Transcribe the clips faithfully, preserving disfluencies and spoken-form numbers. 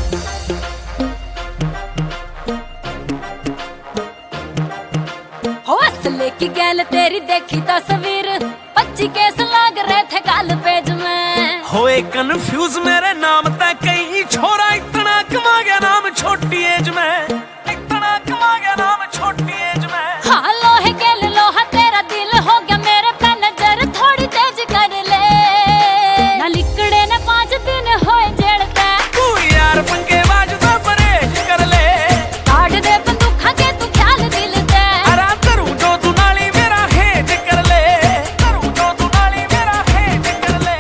की गैल तेरी देखी तस्वीर पच्ची केस लाग रहे थे काल पेज में। होए कंफ्यूज मेरे नाम तक कहीं छोरा इतना कमा गया नाम छोटी एज में, इतना कमा गया नाम छोटी एज में। हाँ लोहे गेल लोहा तेरा दिल हो गया मेरे पे नजर थोड़ी तेज कर ले ना लिकड़े ने पांच दिन होए जेड़ते तू यार पंगे बाज तो परहेज कर ले काट दे बंदूखा के तू ख्याल दिल दे आराम करूं जो तू नाली मेरा हेज कर ले करूं जो तू नाली मेरा हेज कर ले।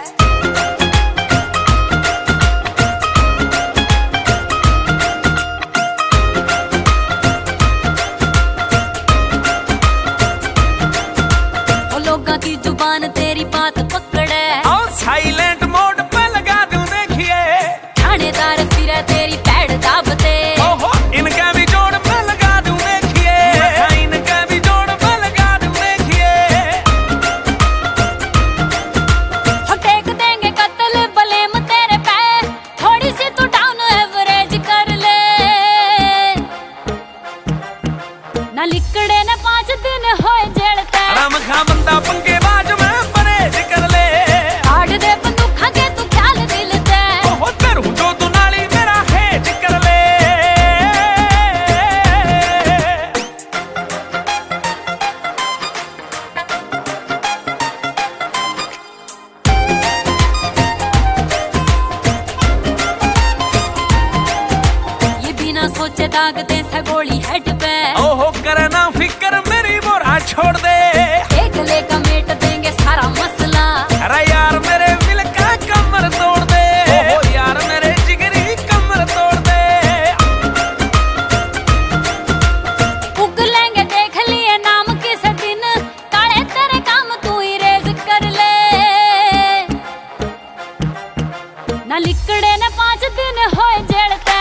लोगा की जुबान तेरी बात पकड़े और साइलेंट मोड पे लगा दूं देखिए थानेदार फिरे तेरी पैड दाबते ओहो इनका भी जोड़ पे लगा दूं देखिए इनका भी जोड़ पे लगा दूं देखिए। हम टेक देंगे कत्ल बलेम तेरे पे थोड़ी सी तू डाउन एवरेज कर ले ना लिकड़े ने पांच दिन होए जेड़ते राम खा बंदा पंगे बाज में परहेज कर ले काट दे बंदूखा के तू ख्याल दिल दे ओहो करूं जो तू नाली मेरा हेज कर ले। ये बिना सोचे दाग दे से गोली हेड पे ओहो करना फिक्र मेरी बोरा छोड़ दे एक लेका मेट देंगे सारा मसला अरे यार मेरे दिल का कमर तोड़ दे ओहो यार मेरे जिगरी कमर तोड़ दे। उग लेंगे देख लिए नाम किस दिन काले तेरे काम तू इरेज कर ले ना लिकड़े ने पांच दिन होए जेड़ते